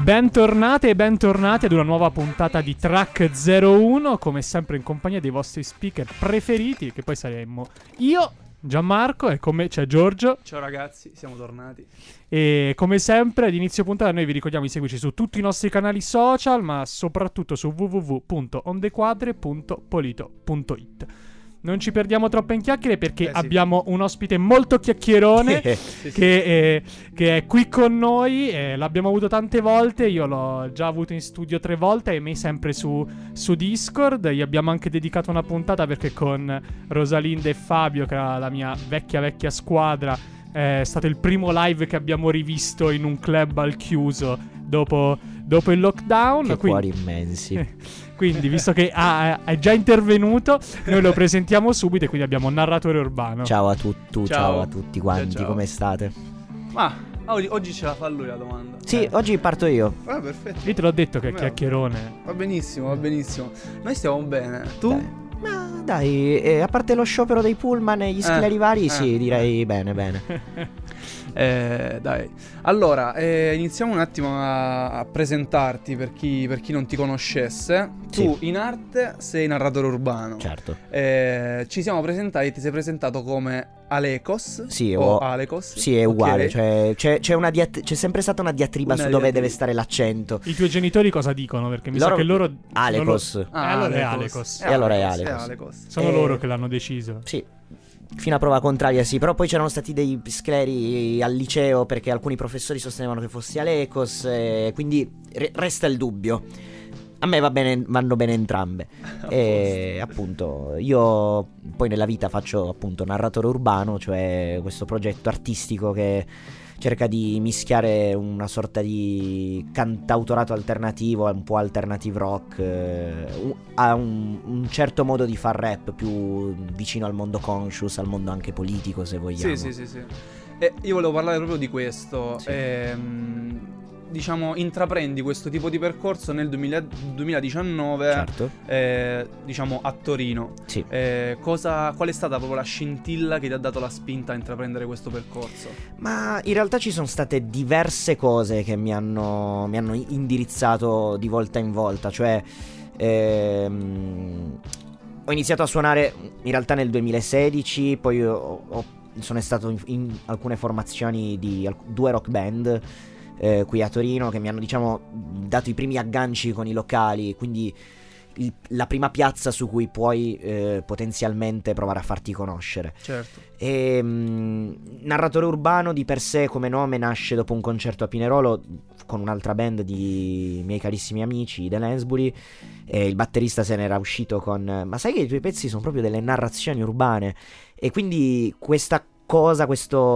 Bentornate e bentornati ad una nuova puntata di Track 01, come sempre in compagnia dei vostri speaker preferiti, che poi saremmo io, Gianmarco, e con me c'è Giorgio. Ciao ragazzi, siamo tornati. E come sempre ad inizio puntata noi vi ricordiamo di seguirci su tutti i nostri canali social, ma soprattutto su www.ondequadre.polito.it. Non ci perdiamo troppo in chiacchiere perché abbiamo un ospite molto chiacchierone che è qui con noi. L'abbiamo avuto tante volte, io l'ho già avuto in studio 3 volte, e me sempre su Discord. Gli abbiamo anche dedicato una puntata perché con Rosalinda e Fabio, che era la mia vecchia squadra, è stato il primo live che abbiamo rivisto in un club al chiuso dopo il lockdown. Che cuori immensi. Quindi, visto che è già intervenuto, noi lo presentiamo subito. E quindi abbiamo un narratore urbano. Ciao a tutti, ciao a tutti quanti, ciao. Come state? Ma oggi ce la fa lui la domanda. Sì, oggi parto io. Perfetto. Io te l'ho detto che è chiacchierone. Va benissimo. Noi stiamo bene. Tu? Ma dai, a parte lo sciopero dei pullman e gli scleri vari, sì, direi bene. Dai. Allora, iniziamo un attimo a presentarti per chi non ti conoscesse. Sì. Tu in arte sei narratore urbano. Certo. Ci siamo presentati e ti sei presentato come Alekos. Sì, o Alekos. Sì, è uguale. Ok. Cioè, c'è sempre stata una diatriba su dove deve stare l'accento. I tuoi genitori cosa dicono? Perché mi sa che loro Alekos. allora è Alekos. E allora è Alekos. Sono loro che l'hanno deciso. Sì. Fino a prova contraria, sì. Però poi c'erano stati dei scleri al liceo perché alcuni professori sostenevano che fossi Alekos, quindi resta il dubbio. A me vanno bene entrambe. E appunto io poi nella vita faccio appunto narratore urbano, cioè questo progetto artistico che cerca di mischiare una sorta di cantautorato alternativo, un po' alternative rock, a un certo modo di far rap più vicino al mondo conscious, al mondo anche politico, se vogliamo. Sì. E io volevo parlare proprio di questo. Sì. Diciamo, intraprendi questo tipo di percorso nel 2019, Certo. Diciamo a Torino. Sì. Qual è stata proprio la scintilla che ti ha dato la spinta a intraprendere questo percorso? Ma in realtà ci sono state diverse cose che mi hanno indirizzato di volta in volta. Cioè ho iniziato a suonare in realtà nel 2016. Poi sono stato in alcune formazioni di 2 rock band qui a Torino, che mi hanno, diciamo, dato i primi agganci con i locali, quindi la prima piazza su cui puoi potenzialmente provare a farti conoscere. Certo. E narratore urbano di per sé come nome nasce dopo un concerto a Pinerolo con un'altra band di miei carissimi amici, The Lansbury, e il batterista se n'era uscito con: ma sai che i tuoi pezzi sono proprio delle narrazioni urbane? E quindi questa cosa,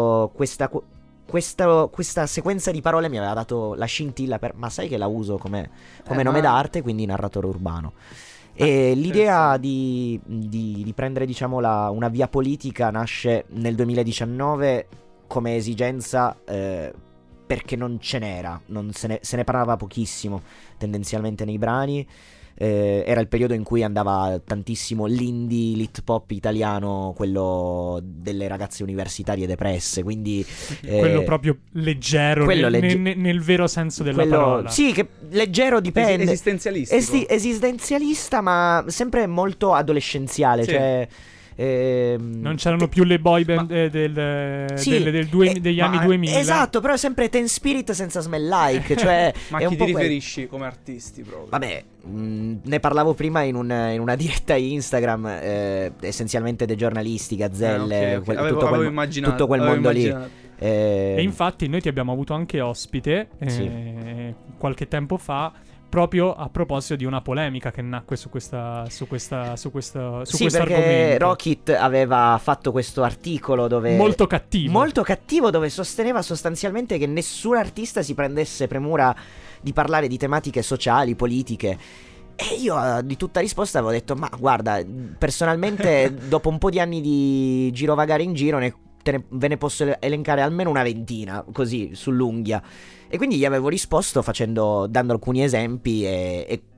questa sequenza di parole mi aveva dato la scintilla ma sai che la uso come nome d'arte, quindi narratore urbano. E l'idea di prendere, diciamo, una via politica nasce nel 2019 come esigenza, perché non ce n'era, se ne parlava pochissimo tendenzialmente nei brani. Era il periodo in cui andava tantissimo l'indie lit pop italiano, quello delle ragazze universitarie depresse, quindi quello proprio leggero, nel vero senso della parola. Sì, che leggero dipende. Esistenzialista, ma sempre molto adolescenziale. Sì. Cioè non c'erano più le boy band degli anni 2000. Esatto, però è sempre Teen Spirit senza Smell Like. Cioè, ma a chi ti riferisci come artisti proprio? Vabbè, ne parlavo prima in una diretta Instagram, essenzialmente dei giornalisti, gazzelle, tutto quel mondo lì. E infatti noi ti abbiamo avuto anche ospite qualche tempo fa, proprio a proposito di una polemica che nacque su questo argomento. Perché Rockit aveva fatto questo articolo molto cattivo, dove sosteneva sostanzialmente che nessun artista si prendesse premura di parlare di tematiche sociali, politiche. E io di tutta risposta avevo detto: ma guarda, personalmente dopo un po' di anni di girovagare in giro ve ne posso elencare almeno una ventina, così sull'unghia. E quindi gli avevo risposto dando alcuni esempi e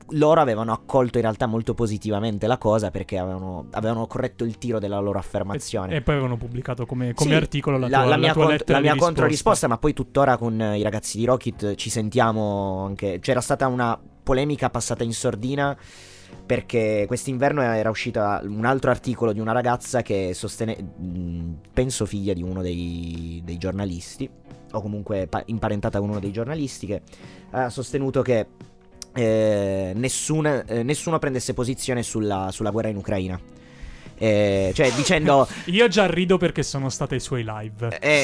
loro avevano accolto in realtà molto positivamente la cosa, perché avevano corretto il tiro della loro affermazione. E poi avevano pubblicato come Sì, articolo la mia controrisposta, ma poi tuttora con i ragazzi di Rocket ci sentiamo anche. C'era stata una polemica passata in sordina, perché quest'inverno era uscito un altro articolo di una ragazza che penso figlia di uno dei giornalisti, o comunque imparentata con uno dei giornalisti, che ha sostenuto che nessuno prendesse posizione sulla guerra in Ucraina. Cioè dicendo io già rido perché sono stata ai suoi live.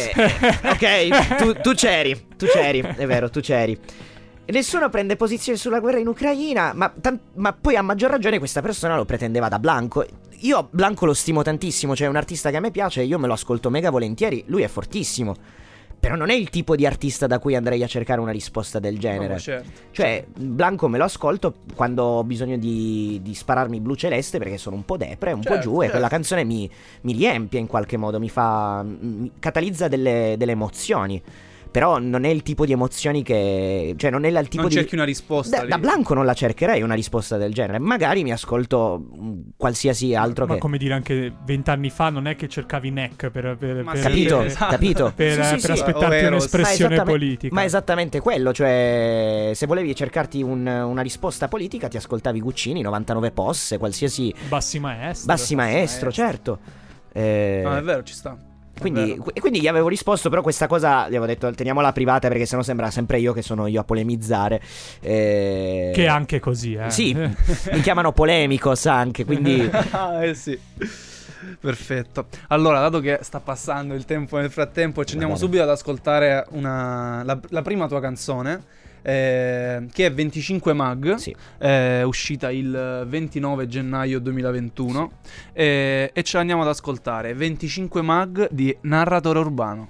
Ok, tu c'eri, è vero, tu c'eri. Nessuno prende posizione sulla guerra in Ucraina, ma poi a maggior ragione questa persona lo pretendeva da Blanco. Io Blanco lo stimo tantissimo, cioè è un artista che a me piace, io me lo ascolto mega volentieri, lui è fortissimo. Però non è il tipo di artista da cui andrei a cercare una risposta del genere. No, certo. Cioè, Blanco me lo ascolto quando ho bisogno di spararmi Blu Celeste, perché sono un po' depre, un po' giù, e quella canzone mi riempie in qualche modo, catalizza delle emozioni. Però non è il tipo di emozioni che... Cioè non è il tipo non cerchi una risposta da Blanco non la cercherei una risposta del genere. Magari mi ascolto qualsiasi altro ma come dire, anche 20 anni fa non è che cercavi Neck per capito? Per aspettarti un'espressione politica. Ma esattamente quello. Cioè, se volevi cercarti una risposta politica, ti ascoltavi Guccini, 99 Posse, qualsiasi Bassi Maestro, certo. No, è vero, ci sta. Quindi gli avevo risposto, però questa cosa gli avevo detto teniamola privata, perché sennò sembra sempre che sono io a polemizzare. Che è anche così, Sì, mi chiamano Polemicos anche, quindi sì. Perfetto. Allora, dato che sta passando il tempo nel frattempo, ci andiamo subito ad ascoltare la prima tua canzone, che è 25 Mag, sì. Uscita il 29 gennaio 2021, sì. E ce l'andiamo ad ascoltare. 25 Mag di Narratore Urbano.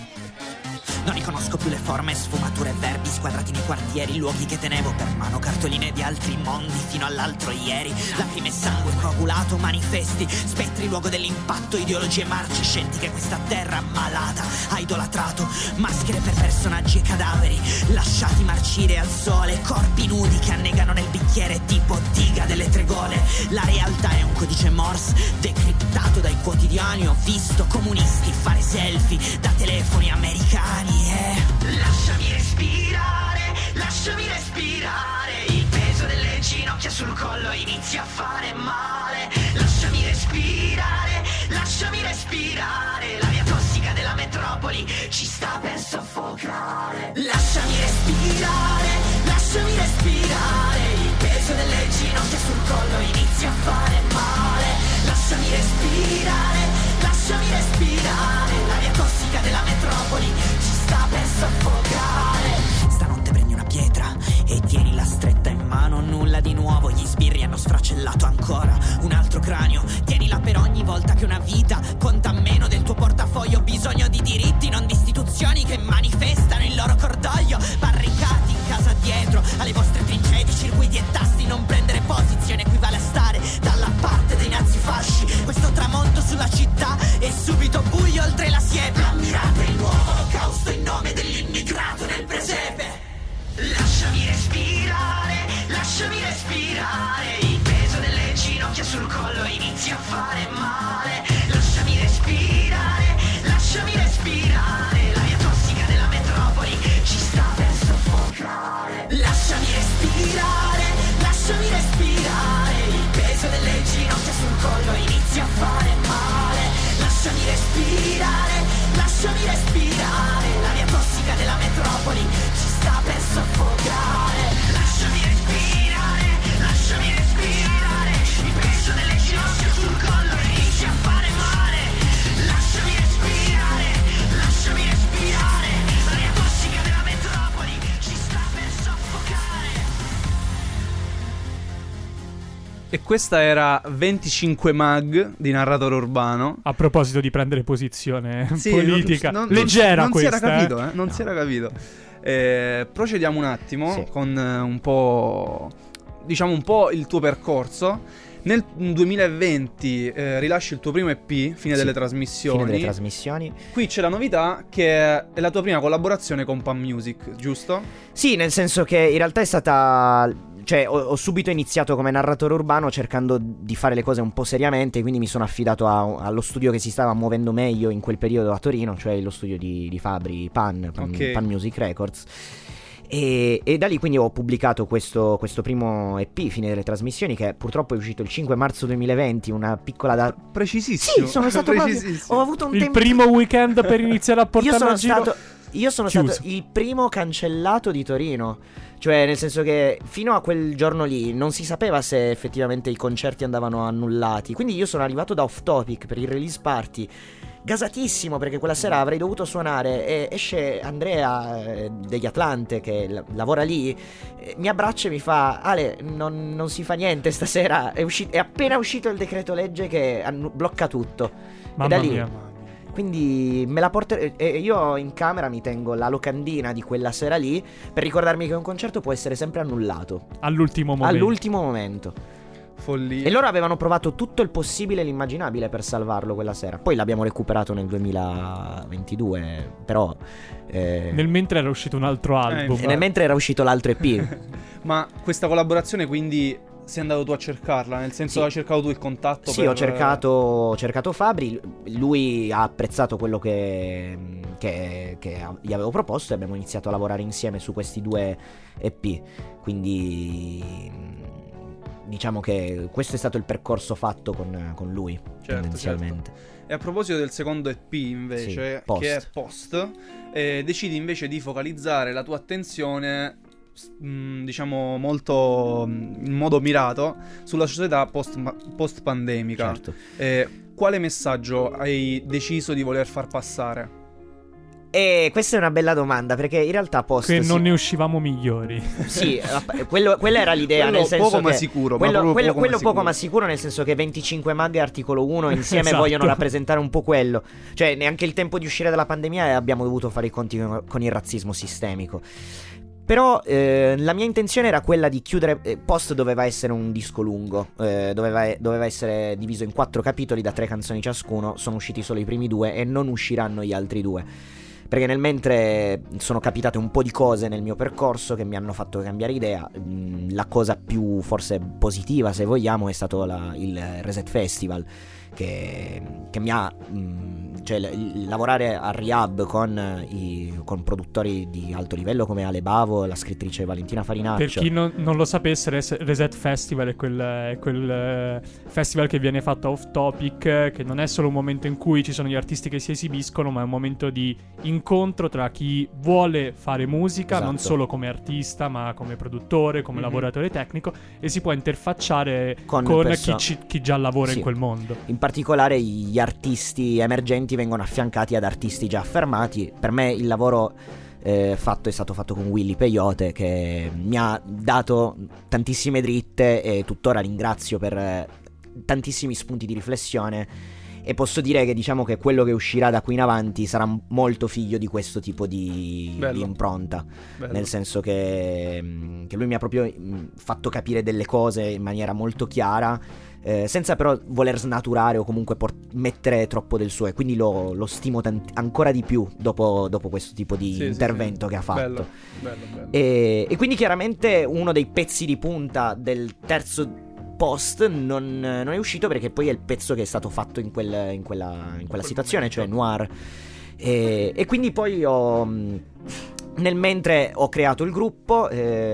Non riconosco più le forme, sfumature, verbi squadrati nei quartieri, luoghi che tenevo per mano, cartoline di altri mondi fino all'altro ieri. Lacrime e sangue coagulato, manifesti, spettri, luogo dell'impatto, ideologie marcescenti che questa terra malata ha idolatrato. Maschere per personaggi e cadaveri, lasciati marcire al sole, corpi nudi che annegano nel bicchiere tipo diga delle tregole. La realtà è un codice Morse, decriptato dai quotidiani. Ho visto comunisti fare selfie da telefoni americani. Lasciami respirare, il peso delle ginocchia sul collo inizia a fare male. Lasciami respirare, l'aria tossica della metropoli ci sta per soffocare. Lasciami respirare, il peso delle ginocchia sul collo inizia a fare male. Lasciami respirare, l'aria tossica della metropoli ci sta per soffocare. Stanotte prendi una pietra e tienila stretta in mano, nulla di nuovo, gli sbirri hanno sfracellato ancora un altro cranio. Tienila per ogni volta che una vita conta meno del tuo portafoglio. Ho bisogno di diritti, non di istituzioni che manifestano il loro cordoglio. Barricati in casa dietro alle vostre trincee di circuiti e tasti. Non prendere posizione equivale a stare dalla parte dei nazifasci. Questo tramonto sulla città e subito buio oltre la siepe. Ammirate il nuovo olocausto in nome dell'immigrato nel presepe. Lasciami respirare, il peso delle ginocchia sul collo inizia a fare male. Lasciami respirare, l'aria tossica della metropoli ci sta per soffocare. Lasciami respirare, il peso delle ginocchia sul collo inizia a fare male. Lasciami respirare, l'aria tossica della metropoli ci sta per soffocare. Lasciami respirare, il peso delle ginocchia sul collo inizia a fare male. Lasciami respirare, l'aria tossica della metropoli ci sta per soffocare. E questa era 25 Mag di Narratore Urbano. A proposito di prendere posizione politica, leggera non questa. Si era capito, non si era capito. Procediamo un attimo con un po', diciamo un po' il tuo percorso. Nel 2020 rilasci il tuo primo EP, Fine delle Trasmissioni. Fine delle Trasmissioni. Qui c'è la novità che è la tua prima collaborazione con Pan Music, giusto? Sì, nel senso che in realtà è stata... Cioè, ho subito iniziato come narratore urbano cercando di fare le cose un po' seriamente, quindi mi sono affidato allo studio che si stava muovendo meglio in quel periodo a Torino, cioè lo studio di Fabri, Pan Music Records. E da lì quindi ho pubblicato questo primo EP, Fine delle Trasmissioni, che purtroppo è uscito il 5 marzo 2020, una piccola Precisissimo. Sì, sono stato ho avuto un il primo weekend per iniziare a portarlo a giro. Io sono stato il primo cancellato di Torino. Cioè, nel senso che fino a quel giorno lì non si sapeva se effettivamente i concerti andavano annullati. Quindi io sono arrivato da Off Topic per il release party, gasatissimo, perché quella sera avrei dovuto suonare, e esce Andrea degli Atlante, che lavora lì, mi abbraccia e mi fa: Ale, non si fa niente stasera, è appena uscito il decreto legge che blocca tutto. Mamma e da lì mia. Quindi me la porto, e io in camera mi tengo la locandina di quella sera lì per ricordarmi che un concerto può essere sempre annullato All'ultimo momento. Follia. E loro avevano provato tutto il possibile e l'immaginabile per salvarlo quella sera. Poi l'abbiamo recuperato nel 2022, però nel mentre era uscito un altro album. nel mentre era uscito l'altro EP. Ma questa collaborazione quindi sei andato tu a cercarla? Nel senso, Sì. hai cercato tu il contatto? Sì, ho cercato Fabri. Lui ha apprezzato quello che gli avevo proposto, e abbiamo iniziato a lavorare insieme su questi 2 EP. Quindi diciamo che questo è stato il percorso fatto con lui, tendenzialmente. E a proposito del secondo EP invece, Post. che è Post, decidi invece di focalizzare la tua attenzione, diciamo molto in modo mirato, sulla società post pandemica. Certo. Quale messaggio hai deciso di voler far passare? E questa è una bella domanda, perché in realtà Post Che non ne uscivamo migliori. Sì, quella era l'idea, Quello nel senso poco che ma sicuro, quello poco ma sicuro, nel senso che 25 Mag e Articolo 1 insieme Esatto. vogliono rappresentare un po' quello. Cioè, neanche il tempo di uscire dalla pandemia e abbiamo dovuto fare i conti con il razzismo sistemico. Però la mia intenzione era quella di chiudere. Post doveva essere un disco lungo, doveva essere diviso in 4 capitoli da 3 canzoni ciascuno. Sono usciti solo i primi 2 e non usciranno gli altri 2. Perché nel mentre sono capitate un po' di cose nel mio percorso che mi hanno fatto cambiare idea. La cosa più forse positiva, se vogliamo, è stato il Reset Festival, che mi ha cioè lavorare a Rehab con produttori di alto livello come Ale Bavo, la scrittrice Valentina Farinaccio. Per chi non lo sapesse, Reset Festival è quel festival che viene fatto off topic, che non è solo un momento in cui ci sono gli artisti che si esibiscono, ma è un momento di incontro tra chi vuole fare musica, Esatto. non solo come artista, ma come produttore, come lavoratore tecnico, e si può interfacciare con chi già lavora Sì. in quel mondo. In particolare gli artisti emergenti vengono affiancati ad artisti già affermati. Per me il lavoro fatto è stato fatto con Willy Peyote, che mi ha dato tantissime dritte e tuttora ringrazio per tantissimi spunti di riflessione. E posso dire che diciamo che quello che uscirà da qui in avanti sarà molto figlio di questo tipo di impronta. Bello. Nel senso che lui mi ha proprio fatto capire delle cose in maniera molto chiara, senza però voler snaturare o comunque mettere troppo del suo, e quindi lo stimo ancora di più dopo questo tipo di intervento che ha fatto. Bello. E quindi chiaramente uno dei pezzi di punta del terzo Post non è uscito, perché poi è il pezzo che è stato fatto in quella situazione, cioè Noir. E quindi poi nel mentre ho creato il gruppo,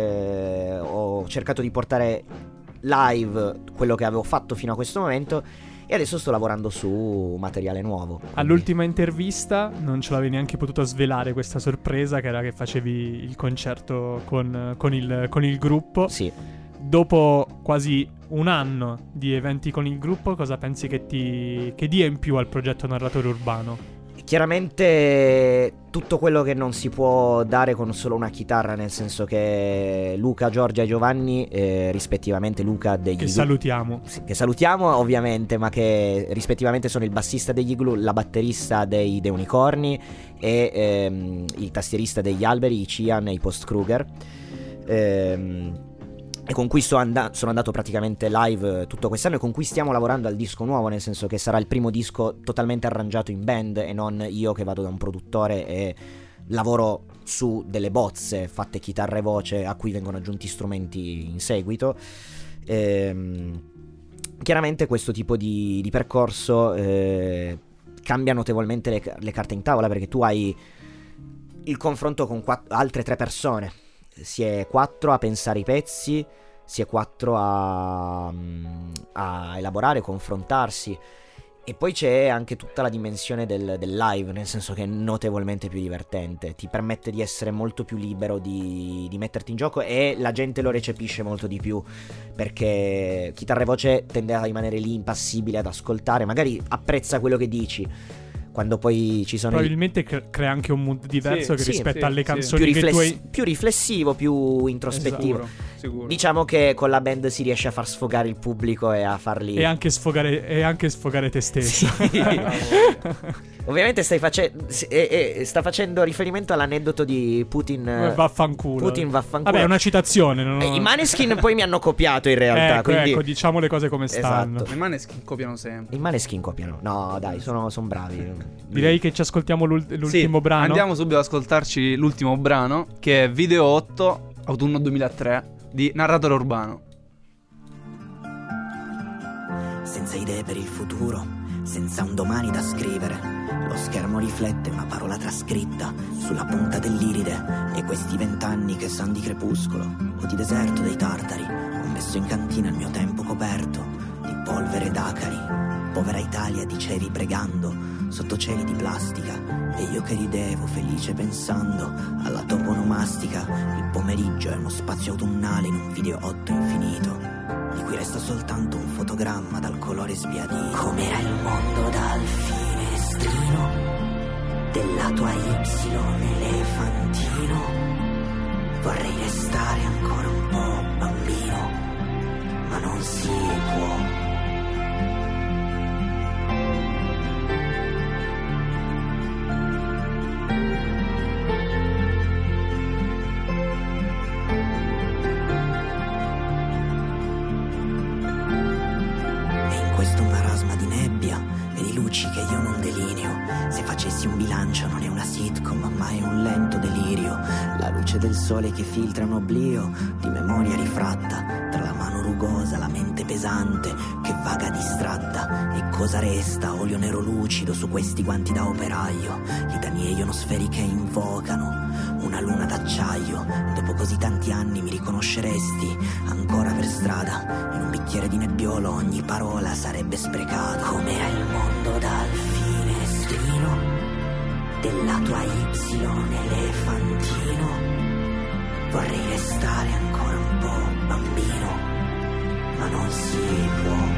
ho cercato di portare live quello che avevo fatto fino a questo momento, e adesso sto lavorando su materiale nuovo. All'ultima intervista non ce l'avevi neanche potuto svelare questa sorpresa, che era che facevi il concerto con il gruppo. Sì. Dopo quasi un anno di eventi con il gruppo, cosa pensi che dia in più al progetto Narratore Urbano? Chiaramente tutto quello che non si può dare con solo una chitarra, nel senso che Luca, Giorgia e Giovanni, rispettivamente Luca degli Che salutiamo. Sì, che salutiamo ovviamente, ma che rispettivamente sono il bassista degli Igloo, la batterista dei De Unicorni e il tastierista degli Alberi, i Cian e i Post Kruger. e con cui sono andato praticamente live tutto quest'anno, e con cui stiamo lavorando al disco nuovo, nel senso che sarà il primo disco totalmente arrangiato in band e non io che vado da un produttore e lavoro su delle bozze fatte chitarra e voce a cui vengono aggiunti strumenti in seguito. Chiaramente questo tipo di percorso cambia notevolmente le carte in tavola, perché tu hai il confronto con altre 3 persone. Si è 4 a pensare i pezzi, si è 4 a elaborare, confrontarsi, e poi c'è anche tutta la dimensione del live, nel senso che è notevolmente più divertente, ti permette di essere molto più libero di metterti in gioco, e la gente lo recepisce molto di più, perché chitarra e voce tende a rimanere lì impassibile ad ascoltare, magari apprezza quello che dici. Quando poi ci sono probabilmente crea anche un mood diverso rispetto alle canzoni più, che tu hai... più riflessivo, più introspettivo. Sicuro. Diciamo che con la band si riesce a far sfogare il pubblico e a farli... E anche sfogare te stesso. Sì. Ovviamente sta facendo riferimento all'aneddoto di Putin. Vaffanculo. Putin vaffanculo. Vabbè, è una citazione. Non ho... I Maneskin poi mi hanno copiato in realtà. Quindi... ecco, diciamo le cose come stanno. Esatto. I Maneskin copiano sempre. I Maneskin copiano. No, dai, sono bravi. Direi che ci ascoltiamo l'ultimo brano. Andiamo subito ad ascoltarci l'ultimo brano, che è Video 8, autunno 2003, di Narratore Urbano. Senza idee per il futuro, senza un domani da scrivere, lo schermo riflette una parola trascritta sulla punta dell'iride, e questi 20 anni che san di crepuscolo o di deserto dei tartari ho messo in cantina il mio tempo coperto di polvere d'acari. Povera Italia, dicevi pregando sotto cieli di plastica, e io che ridevo felice pensando alla toponomastica. Il pomeriggio è uno spazio autunnale in un video 8 infinito, di cui resta soltanto un fotogramma dal colore sbiadito. Com'era il mondo dal finestrino della tua Y elefantino, vorrei restare ancora un po' bambino, ma non si può. Che io non delineo, se facessi un bilancio non è una sitcom ma è un lento delirio, la luce del sole che filtra un oblio di memoria rifratta, tra la mano rugosa, la mente pesante che vaga distratta. E cosa resta? Olio nero lucido su questi guanti da operaio, litanie ionosferiche invocano una luna d'acciaio. Dopo così tanti anni mi riconosceresti ancora per strada, in un bicchiere di nebbiolo ogni parola sarebbe sprecata. Com'era il mondo dal finestrino della tua Y elefantino, vorrei restare ancora un po' bambino, ma non si può.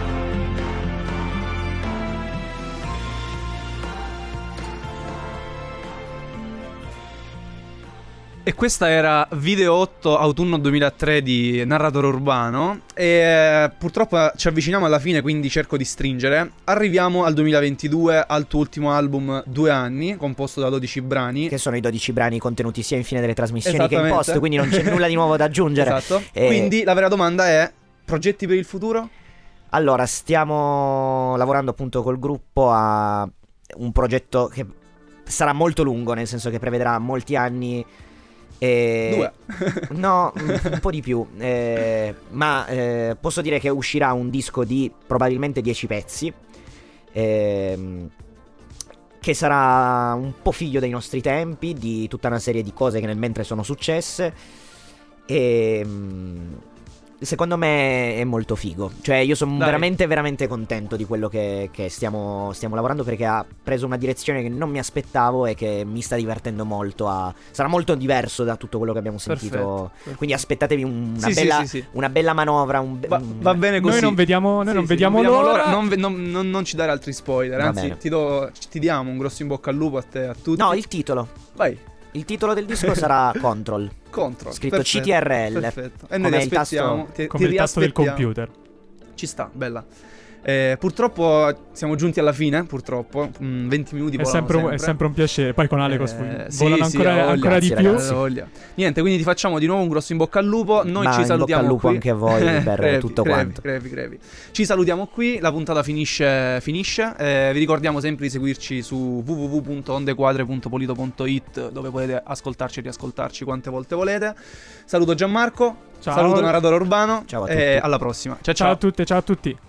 E questa era Video 8 autunno 2003 di Narratore Urbano. E purtroppo ci avviciniamo alla fine, quindi cerco di stringere. Arriviamo al 2022, al tuo ultimo album 2 anni, composto da 12 brani. Che sono i 12 brani contenuti sia in fine delle trasmissioni che in post, quindi non c'è nulla di nuovo da aggiungere. Esatto. Quindi la vera domanda è: progetti per il futuro? Allora, stiamo lavorando appunto col gruppo a un progetto che sarà molto lungo, nel senso che prevederà molti anni. 2 No, un po' di più, ma posso dire che uscirà un disco di probabilmente 10 pezzi, che sarà un po' figlio dei nostri tempi, di tutta una serie di cose che nel mentre sono successe, e secondo me è molto figo. Cioè io sono veramente veramente contento di quello che stiamo lavorando, perché ha preso una direzione che non mi aspettavo e che mi sta divertendo molto. Sarà molto diverso da tutto quello che abbiamo sentito. Perfetto. Quindi aspettatevi una bella manovra. Va bene così. Noi non vediamo l'ora. Non ci dare altri spoiler. Anzi, ti diamo un grosso in bocca al lupo a te e a tutti. No, il titolo. Vai. Il titolo del disco sarà Control. Scritto perfetto, CTRL. Perfetto. E noi ti aspettiamo. Come il tasto del computer. Ci sta, bella. Purtroppo siamo giunti alla fine, purtroppo 20 minuti è sempre un piacere. Poi con Alecos volano ancora di più. Niente, quindi ti facciamo di nuovo un grosso in bocca al lupo. Noi ci salutiamo in bocca al lupo qui. anche a voi per tutto quanto. Crepi. Ci salutiamo qui, la puntata finisce. Vi ricordiamo sempre di seguirci su www.ondequadre.polito.it, dove potete ascoltarci e riascoltarci quante volte volete. Saluto Gianmarco. Ciao. Saluto Narratore Urbano. Ciao a tutti. E alla prossima. Ciao a tutte, ciao a tutti.